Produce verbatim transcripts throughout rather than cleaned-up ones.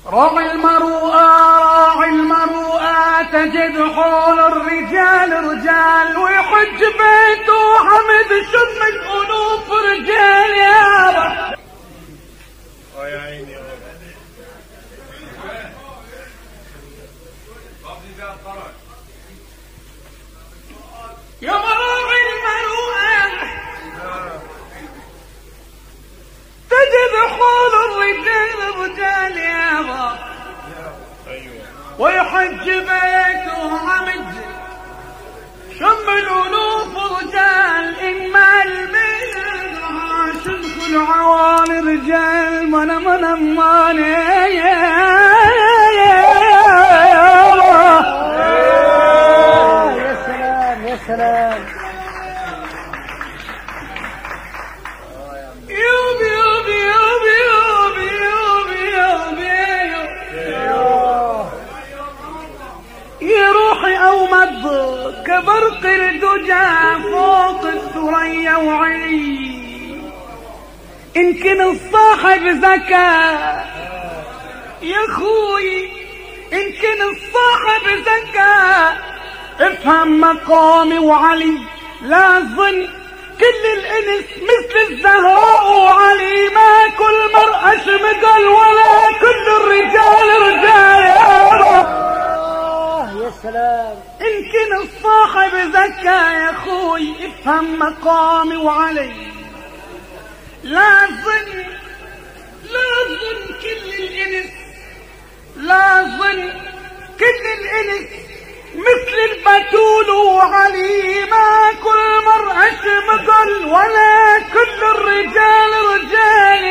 راعي المروءة راعي المروءة تجد حول الرجال رجال ويحج بيته حمد شم الأنوف رجال يا رب. يا عيني يا مراعي المروءة تجد حول الرجال رجال يا رب ويحج بيته حمد شم الألوف رجال إما الميل عاشق العوالي رجال من من من يا سلام يا سلام. يوبي يوبي يوبي يوبي يوبي يوبي يا روحي أومض كبرق الدجى فوق الثريا وعي إن الصاحب زكا يا خوي إن الصاحب زكا افهم مقامي وعلي لا ظن كل الانس مثل الزهراء وعلي ما كل مرأة شمقل ولا كل الرجال رجال يا رب. يا سلام. إن كان الصاحب زكا يا خوي افهم مقامي وعلي لا ظن لا ظن كل الانس لا ظن كل الانس مثل البتول وعلي ما كل مرأة مقل ولا كل الرجال رجال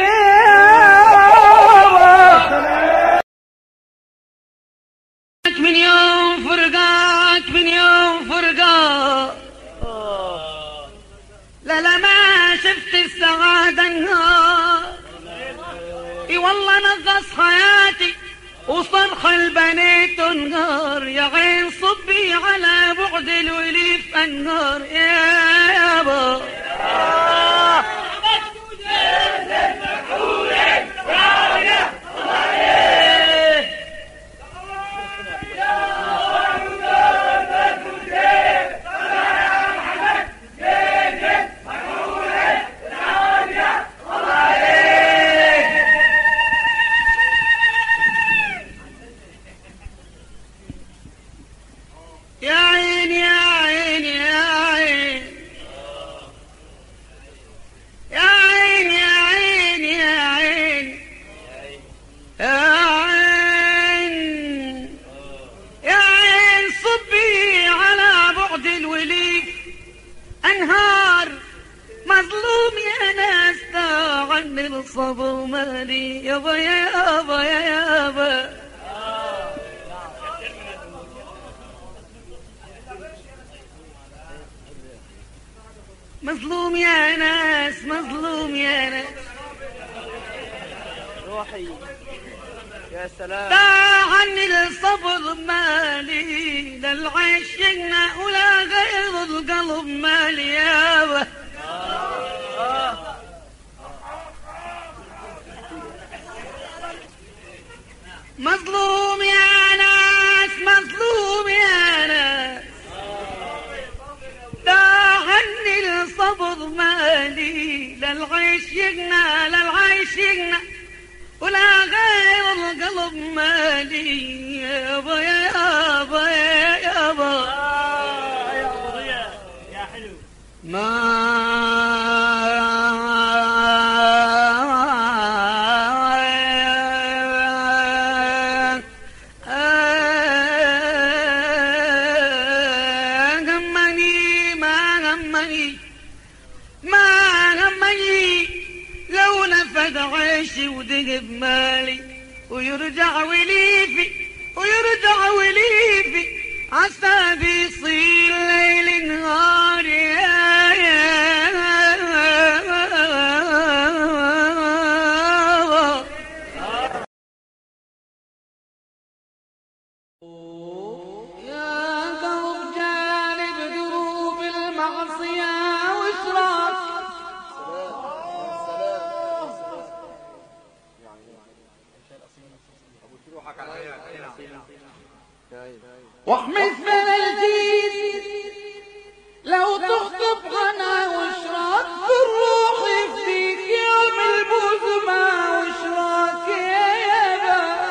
من يوم فرقات من يوم فرقات لا لا ما شفت السعادة النهار اي والله نغص حياتي وصرخ البنات انهار يا عين صبي على بعد الوليف انهار يا يابا. يا عين يا عين يا عين يا عين يا عين يا عين يا عين يا عين صبي على بعد الوليف انهار مظلوم يا ناس عني الصبر مالي يابا يابا يا يابا. مظلوم يا ناس مظلوم يا ناس روحي يا سلام. ضاع عني الصبر مالي للعيش يغنى ولا غير القلب مالي يابا. مظلوم يا ناس مظلوم يا ناس ضاع عني الصبر مالي للعيش يغنى للعيش يغنى ولا غير القلب مالي يابا يابا يابا يا حلو. ما همني ما همني ما همني لو نفد عيشي وذهب مالي ويرجع وليفي ويرجع وليفي عسى بيصير ليل نهار يا يا يا قلب جانب دروب المعصية وإشراك واحمس من الجيل لو تخطب غنى واشراك بالروح يفديك يوم البوزمة واشراك يا يابا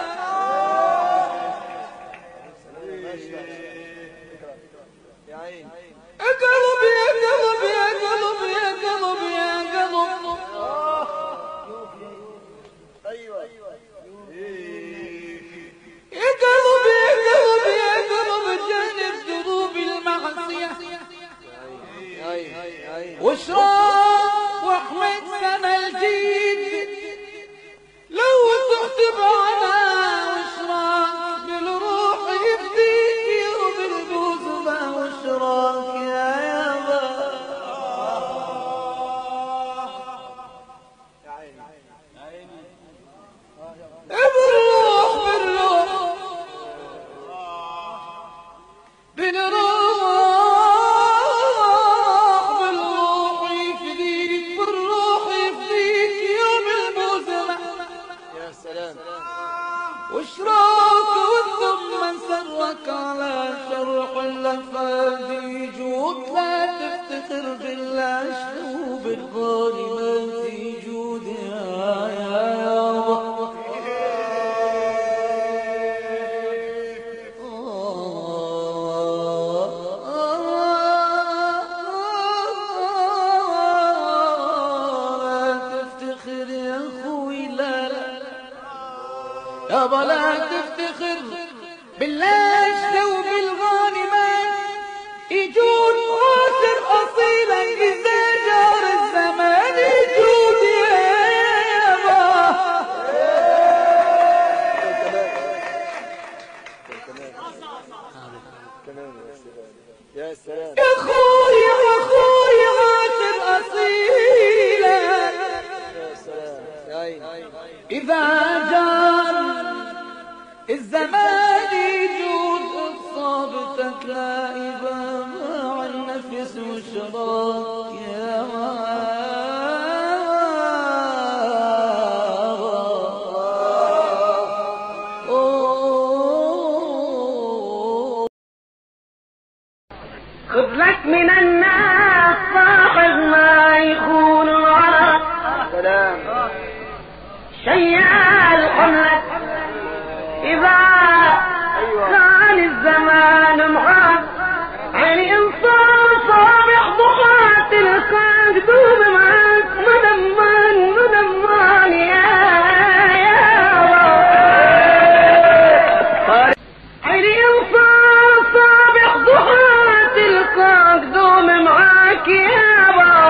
قلب يا قلب يا قلب يا قلب يا قلب ايوه يا قلب يا قلب يا قلب جانب دروب المعصية واشراق واحمد سما الجيد لو تحتب عنا واشراق بالروح يبديك يوم البوزمة واشراق يا يابا بالروح بالروح بالروح بالروح يفديك بالروح يفديك يوم البوزمة يا سلام واشراك والثم من سرك على شرح الافادي جود لا تفتخر بالله شنو بالغالي في جود يا يا يابا يابا لا تفتخر بالله لو بالغانمات يجود عاشر اصيلا اذا جار الزمان يجود يا يابا يا سلام يا خوي يا خوي عاشر اصيلا يا سلام يا عيني إذا جار الزمان يجود صابتك لائبة مع النفس وشراك يا خذ لك من الناس صاحب ما يخون الغرض سلام شيال حملك إذا كان الزمان معاك عيني إنسان صابح ضحات الكاك دوب معاك مدمان مدمان يا عيني إنسان صابح ضحات الكاك دوب معاك يابا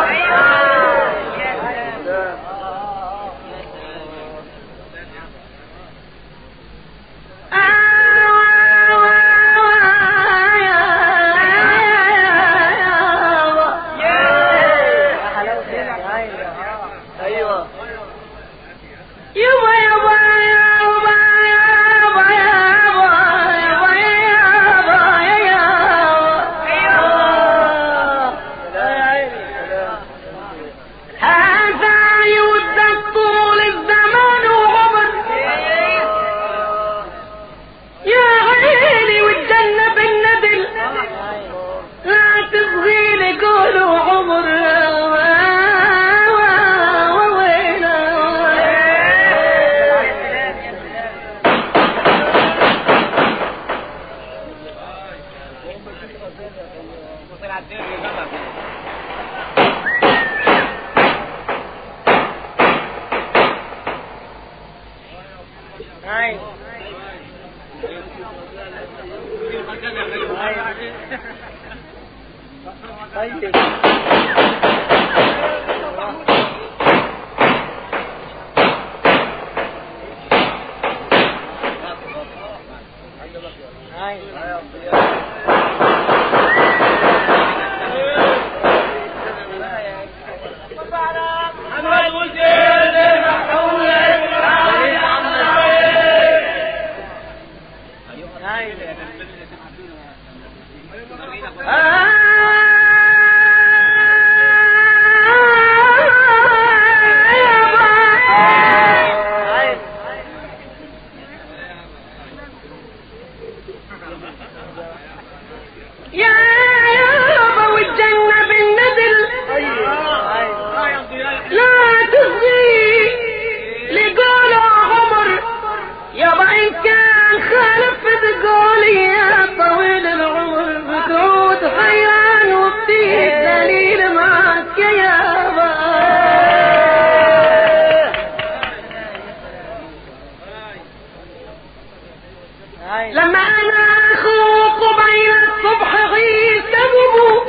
لما انا اخوك بين الصبح غيث تذوب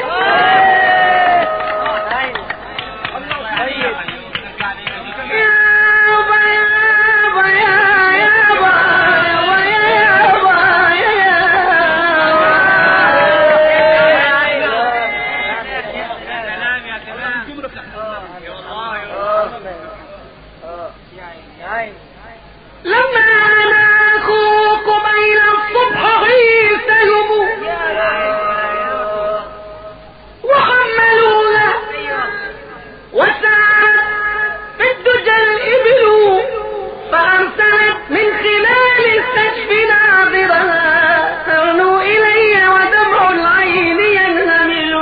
لما انا اخوك بين الصبح غيث تذوب وحملونا وسعت في الدجى الإبل فأرسلت من خلال السجف ناظرها ترنو إلي ودمع العين ينهمل.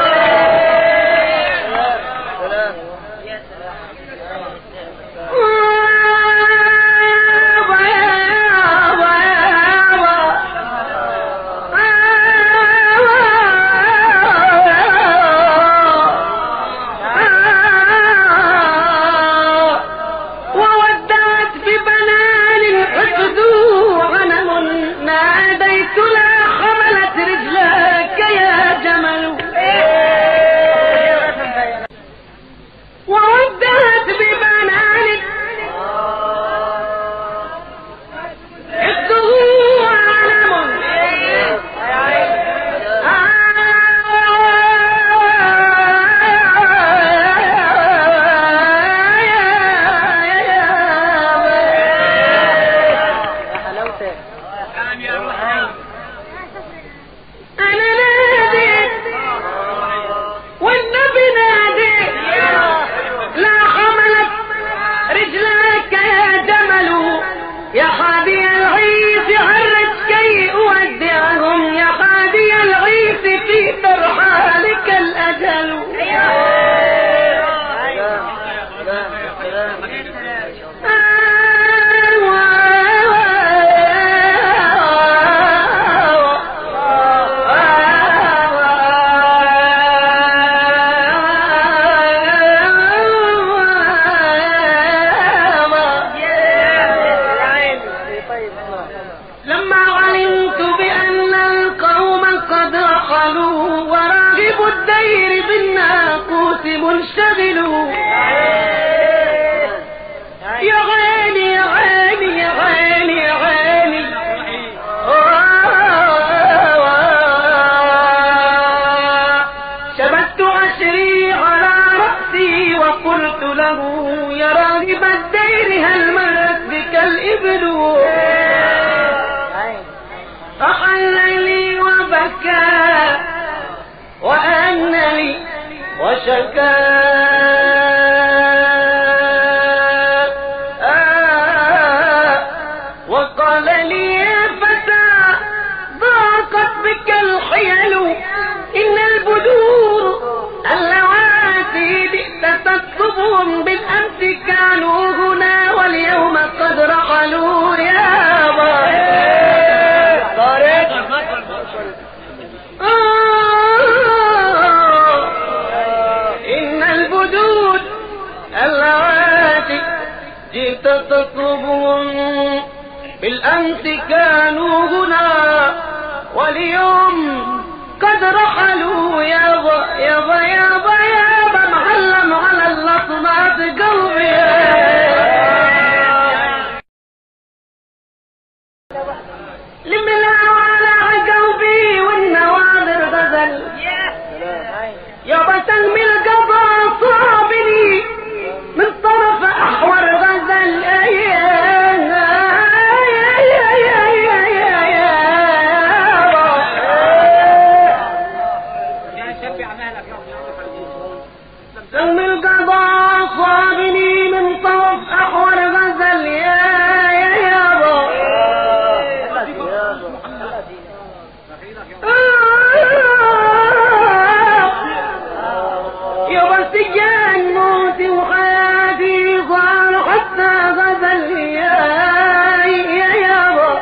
بالأمس كانوا هنا واليوم قد رحلوا يابا يابا يابا يابا معلم على اللطمات قلبي لملا على قلبي والنوادر غزل يابا تنمي القضاء صابني من طرف أحور غزل تنمي القضاء صابني من طرف أحور غزل يا يا يابا يابا سجان موتي وحياتي صار حتى غزل يا يا يابا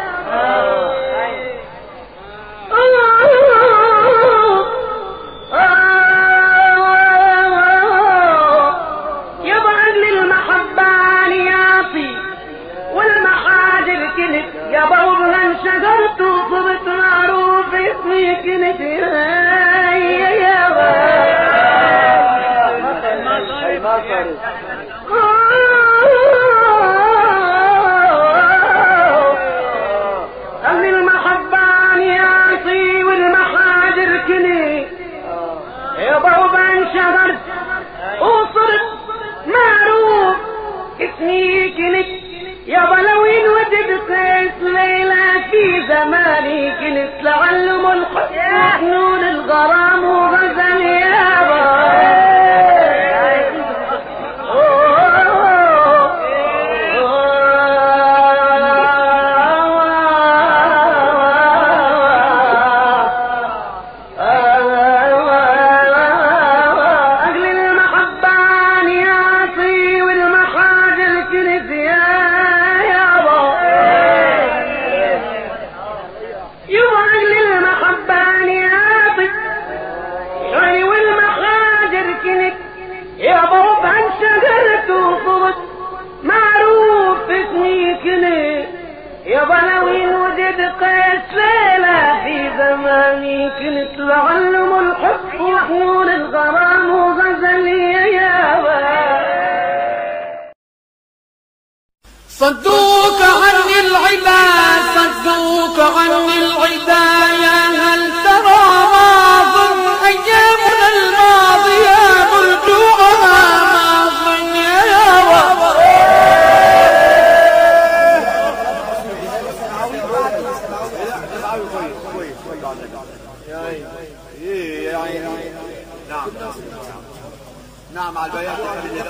يابا أجل المحبة عنياطي والمحاجر كنت يابا وابن انشغلت وجد قيس ليلى في زماني كنت لعلم الحب وحنون الغرام وغزل يابا قيس ليلى في زماني كنت لعلم الحب وحنون الغرام وغزل يابا صدوك عني العدا صدوك عني العدا يا هل ترى ما ظن أيامنا الماضية مرجوعها ما ظن يا رب نعم على البيان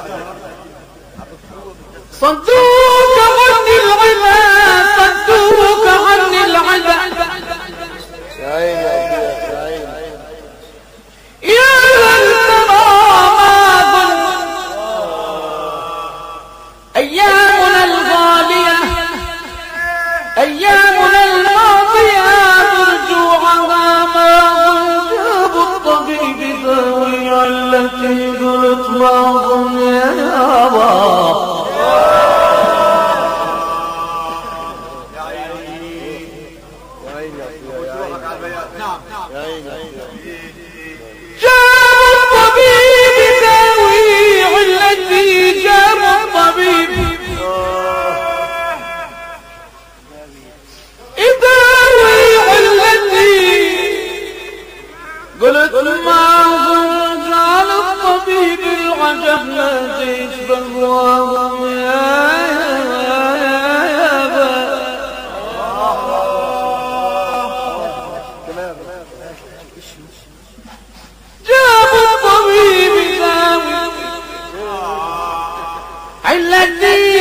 صدوك عني العدا صدوك عني العدا يا عيني يا عيني يا هل ترى ما ظن أيامنا الغالية أيامنا الماضية مرجوعها ما ظن جاب الطبيب ذوي التي قلت ما ظن يا بابا قلت ما ظن قال الطبيب العجب ناديت بهواهم يا يابا جاب الطبيب داوي علتي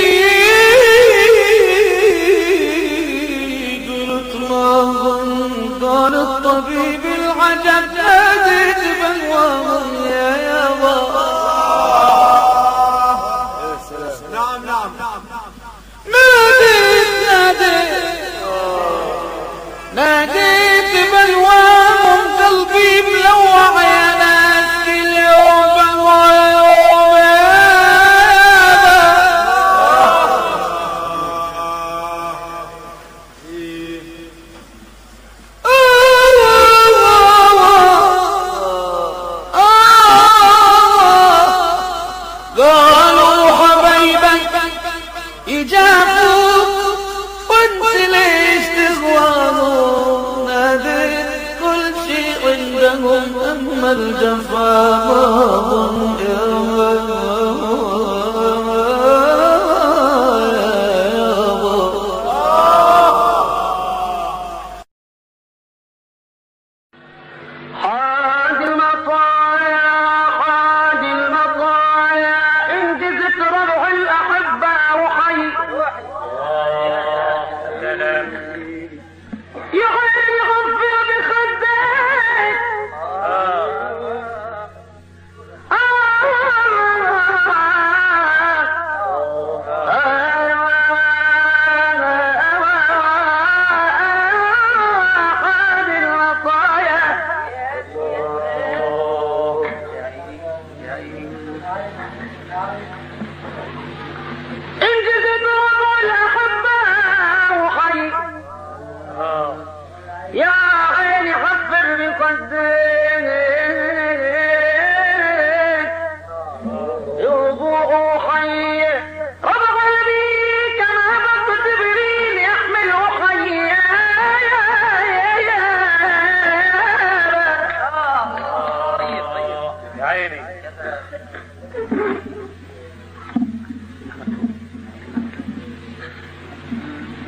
قلت ما ظن قال الطبيب العجب ناديت بهواهم يا يابا نعم نعم ناديت ناديت ناديت بهواهم قلبي ملوع يا ناس كل يوم بهواهم قالوا حبيبك يجابوك وانت ليش تغوانوا ناديت كل شيء عندهم اما الجفا ما ظن حاد المطايا حاد المطايا انجزت ربع الأحبة وحي يا غير غفر بخدك آه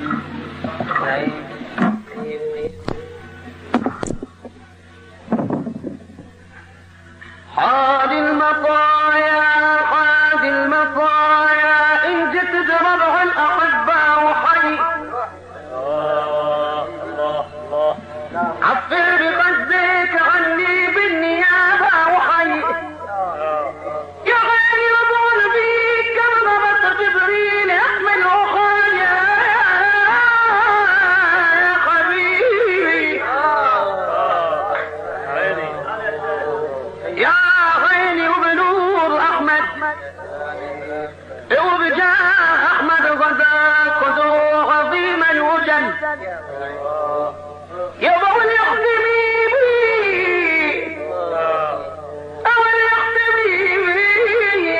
حاد المطايا حاد المطايا إن جت بربع الأحبة وحي عفر بقصدك عني بالنيابة وحي يا غالي وبول بيك كما ضربت جبريل يحمل أخايا يا حبيبي يا عيني وبنور أحمد وبجاه أحمد غدا قدره عظيم الوجن يا بول يخدمي بي أول يخدمي بي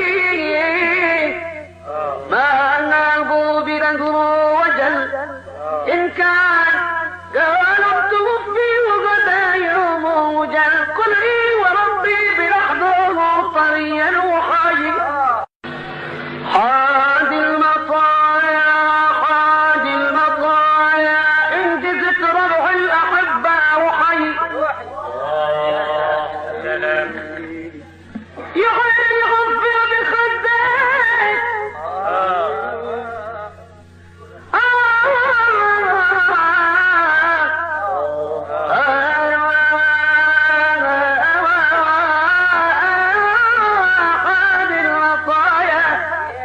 ما نابو بذنبه وجل إن كان قالوا توفي وغدا يوم وجل قل لي وربي بلحظه طريا وحي حاد المطايا حاد المطايا إن جزت ربع الأحبة وحي يا غير يغفر بخدك حاد المطايا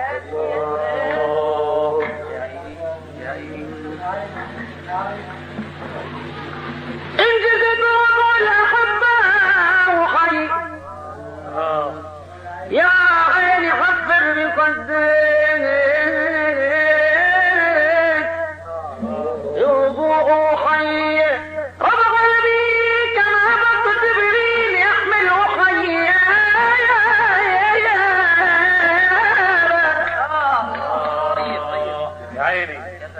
إن جزت ربع الأحبة وحي يا عيني حفر بقدك يوضوء حي ربع قلبي كما بط جبريل يحمل حي يا عيني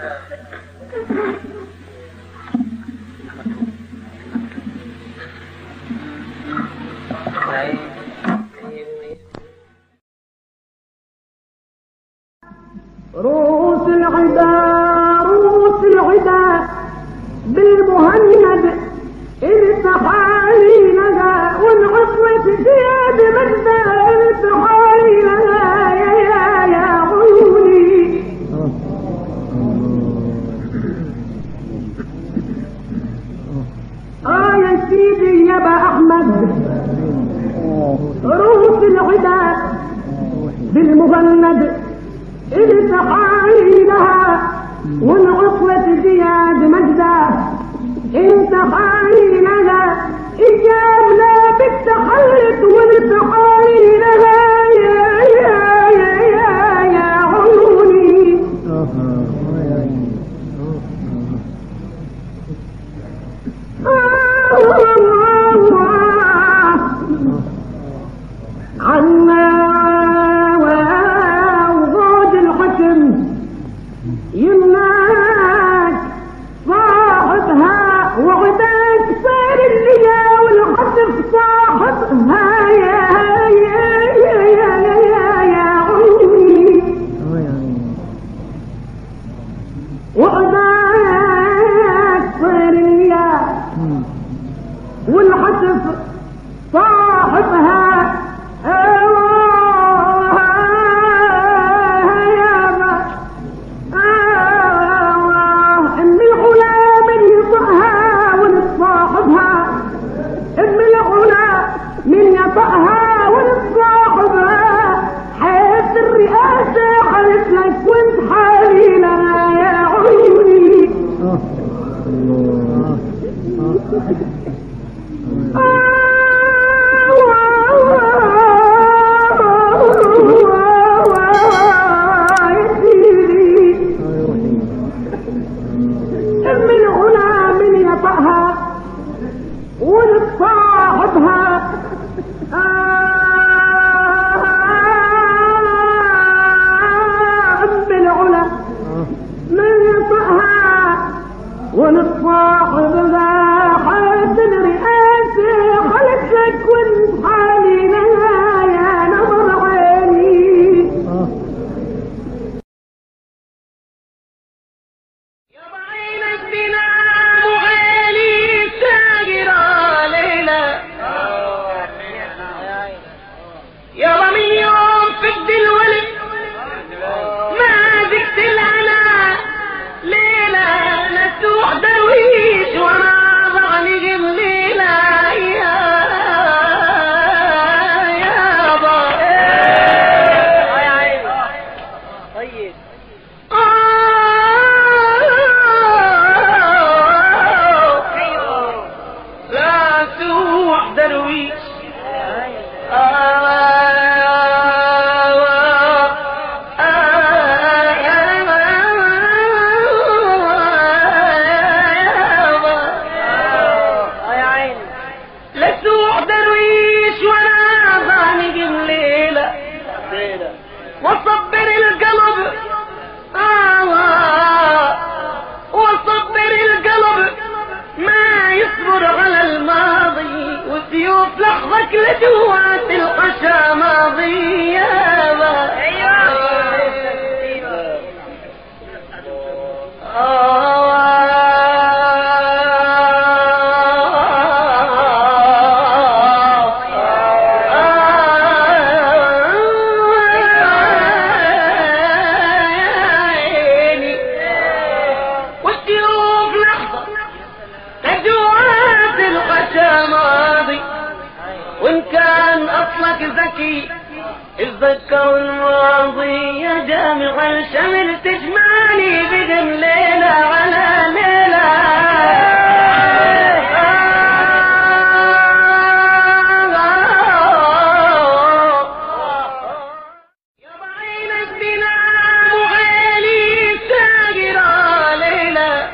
رؤوس العدا رؤوس العدا بالمهند التحالي لها والعصمة زياد مجدة التحالي لها يا يا يا عيوني آه يا سيدي يا با أحمد رؤوس العدا بالمهند التحالي لها والعصمة زياد مجدة التحالي لها إجاب لا بالتخلط والتحالي لها يا يا يا يا يا عيوني عنا وغاد الحكم يمناك صاحبها وغداك صار الليا والحسب صاحبها يا يا يا يا يا يا يا عيوني وغداك صار الليا والحسب صاحبها طقها ونصاحبها حياة الرئاسة حالت لك وانت حالي لها يا عيوني يا سيدي ام العلا من يطقها ونصاحبها بالعلا من يطقها ونصاحب ذا حسن رئاسة خلت لك وانت حالي لها يا نظر عيني أصلك ذكي اتذكر الماضي يا جامع الشمل تجمعني بدم ليلة على ليلة يا بعين السلام وعيني ساقرة ليلة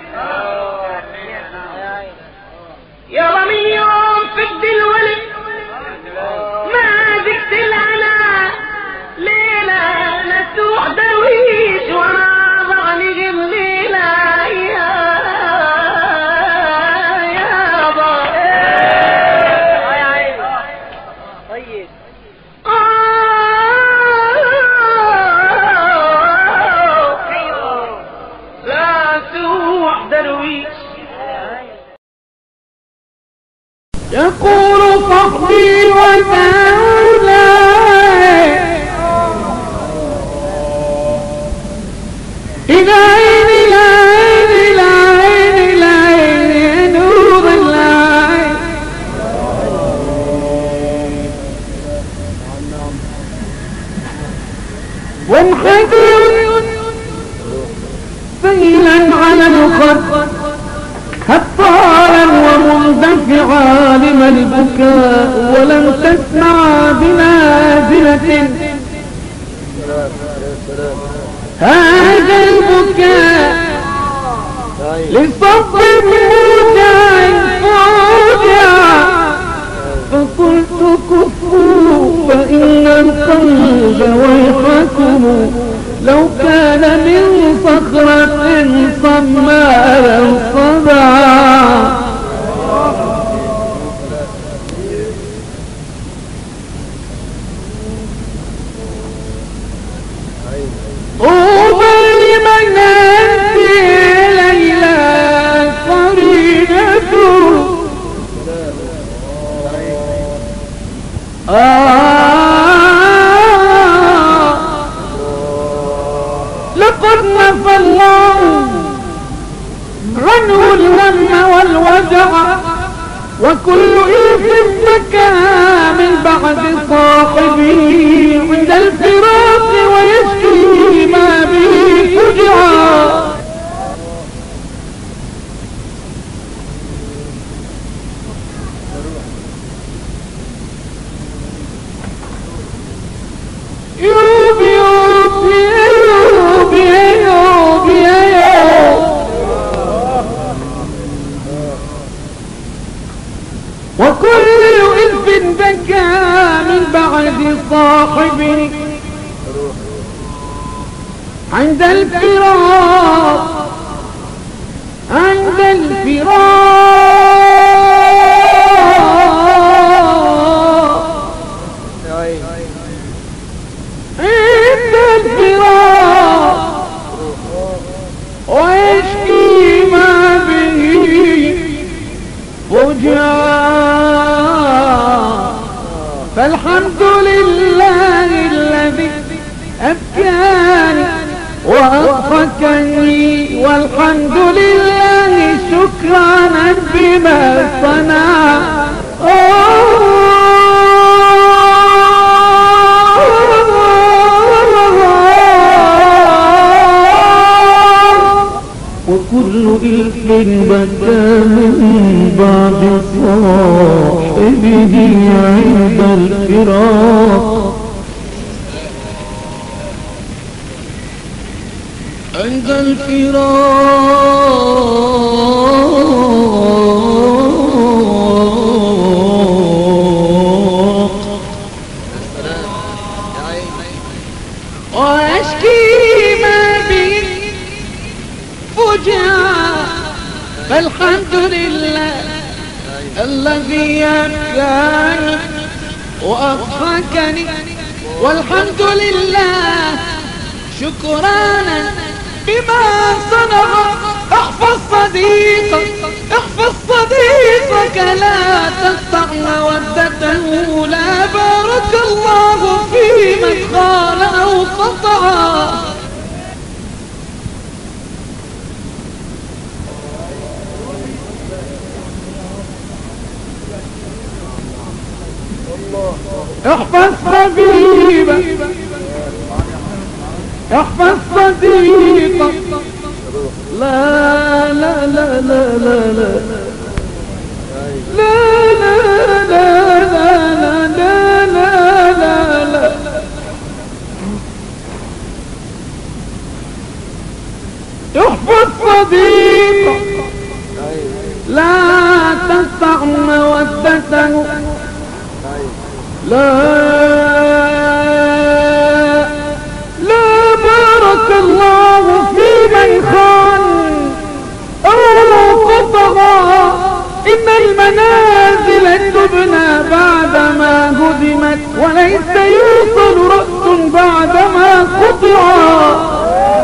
يا رمي يوم فد الولد ما ذقت الهنا ليلة نسوح درويش وانا ضعني جميلة يا يابا طيب لا سوح درويش يقول فخري وثاولاي إلى عين العين العين العين نور العين وانحدر سيلا على الخد هطالا ومندفعا لمن البكاء ولم تسمع بنازلة هذا البكاء لصف موجع فوجع فقلت كفوا فإن القلب ويحكم لو كان من صخرة صماء لانصدع طوبى لمن أنت ليلى قرينته لقد نفى الله عنه الهم والوجع وكل إلف بكى من بعد صاحبه عند الفراق ويشكي ما به فجعا يوب يوب يوب يوب يوب وكل ألف بكى من بعد صاحبه عند الفراق عند الفراق عند الفراق ويشكي ما به فجعا فالحمد لله الذي أبكاني وأضحكني والحمد لله شكرا بما صنع وكل إلف بكى من بعد صاحبه عند الفراق عند الفراق وأشكي ما بي فجعا فالحمد لله الذي أبكاني وأضحكني والحمد لله شكرانا بما صنع. احفظ صديقك احفظ صديقك لا تقطع مودته لا بارك الله في من قال او قطع. احفظ حبيبك احفظ صديقك لا لا لا لا لا لا لا لا لا لا لا لا لا لا احفظ صديقك لا تنفع مودته لا لا بارك الله في من خان أو قطغى إن المنازل تبنى بعدما هدمت وليس يوصل رأس بعدما قطعا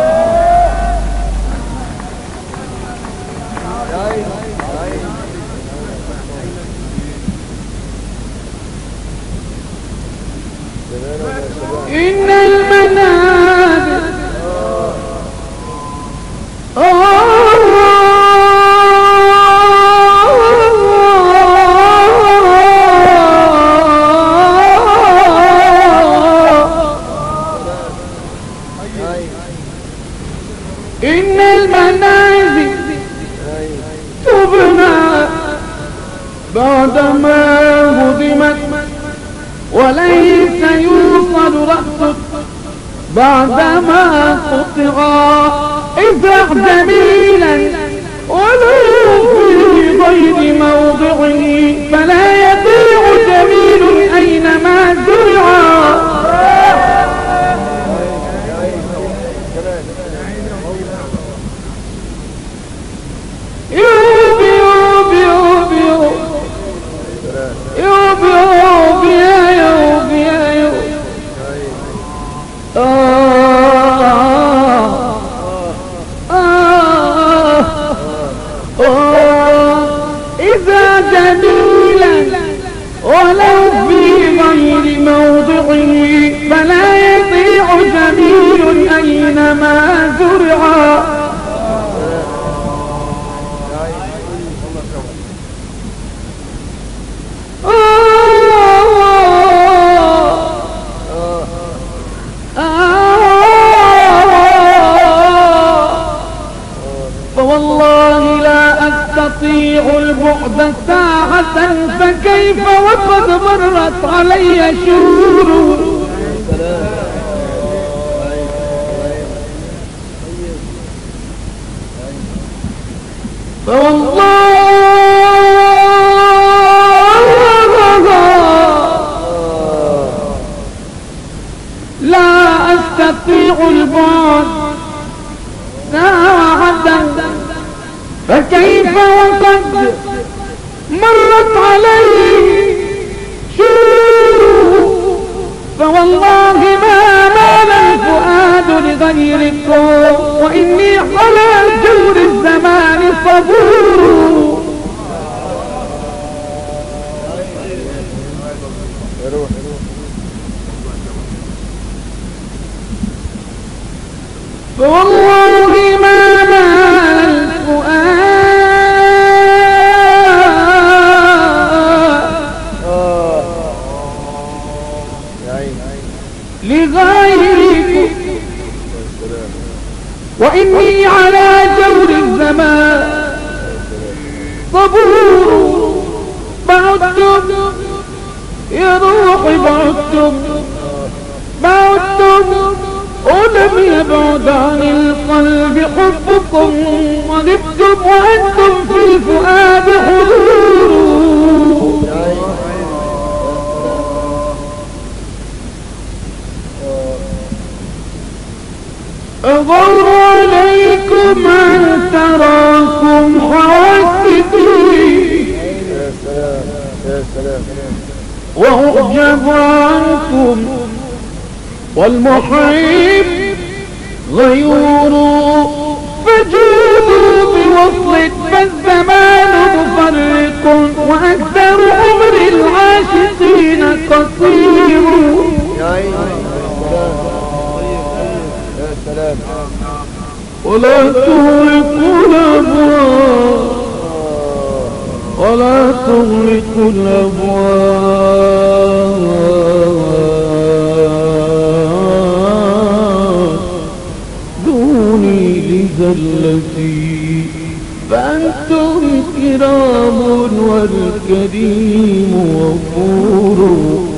إن المنازل إن المنازل تبنى بعدما هدمت وليس يوصل رأسك بعدما قطعا افرح جميلا ولو في غير موضعه فلا يضيع جميل أينما زرعا يوب يوب يوب يوب يوب يوب يا يوب يا يوب آه آه آه إذا جميلا ولو في غير موضعه فلا يضيع جميل أينما زرعا فوالله لا أستطيع البعد ساعة فكيف وقد مرت علي شهور فوالله لا أستطيع البعد ساعة فكيف وقد مرت علي شهور فوالله ما مال الفؤاد لغيركم وإني على جور الزمان صبور فوالله ما مال الفؤاد لغيركم وإني على جور الزمان صبور بعدتم يا روحي بعدتم بعدتم ولم يبعد عن القلب حبكم وغبتم وأنتم في الفؤاد حضور أغر عليكم أن تراكم حواسدي وأعجب عنكم والمحيب غيور فجودوا بوصل فالزمان مفرق وأكثر عمر العاشقين قصير ولا تغلقوا الأبواب ولا تغلقوا الأبواب تدعوني لزلتي فأنتم كرام والكريم غفور